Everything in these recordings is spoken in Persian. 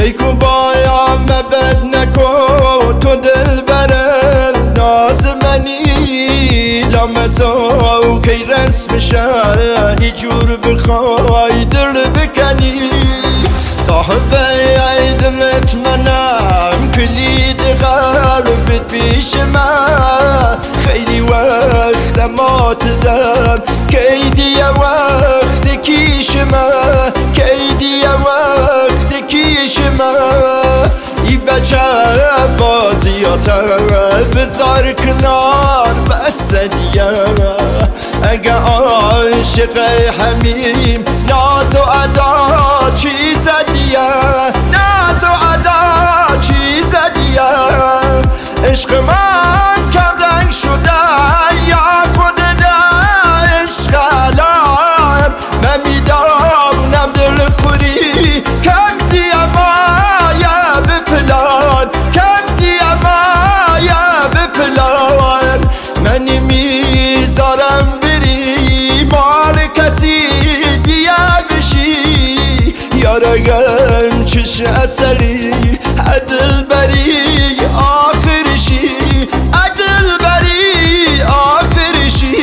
پیکو بایا مبد نکو تو دل برم ناز منی لامزاو کی رسم شه هی جور بخوای دل بکنی صاحب ای دلت منم کلید قلبت پیش من خیلی وقت مات دم کیدی وقت کیش من کیدی وقت کیش من ای بچه بازیاتر بذار کنار بس دیگه اگه عاشق همیم ناز و ادا چیز دیگه ناز و ادا چیز دیگه عشق من کم رنگ شده یا خود ده عشق علم من میدانم دل خوری کم دیم یا به پلان کم دیم یا به پلان منی میذارم بری مال کسی دیگه بشی یارگم چش اثری عدل بری آخرشی عدل بری آخرشی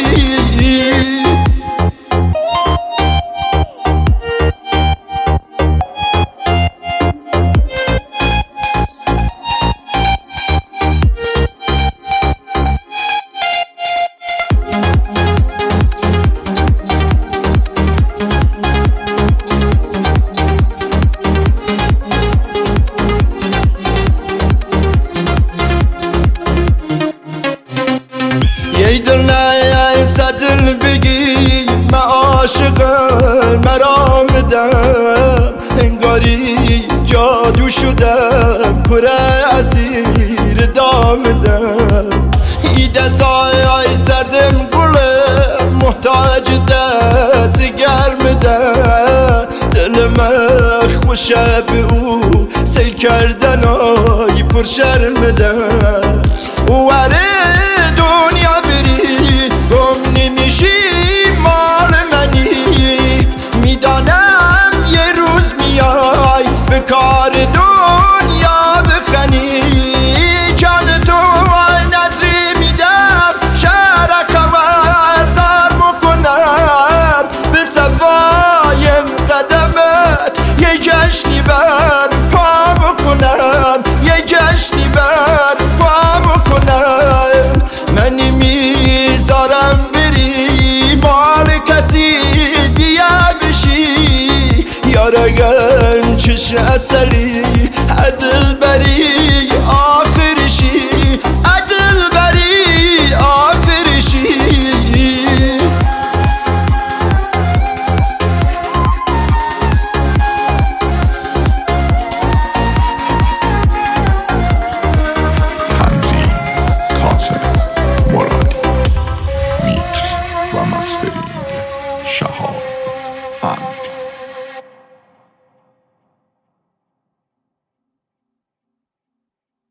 یه دل نه صدل بگی من عاشقم مرا بدم انگاری جادو شدم پر اسیر دامدم ای دستای سردم گلم محتاج دست گرم ده دل من خوشه به او سیل کردن آی پر شرم ده وره دنیا بری گم نمیشی مال منی میدانم یه روز میای به کار دنیا بخنی جان تو نظری میدم شهر خبردار بکنم به صفایم قدمت یه جشنی بر پا بکنم یه جشنی بر پا بکنم منی میذارم بری مال کسی دیگه بشی یارگم چش اثری عدل بری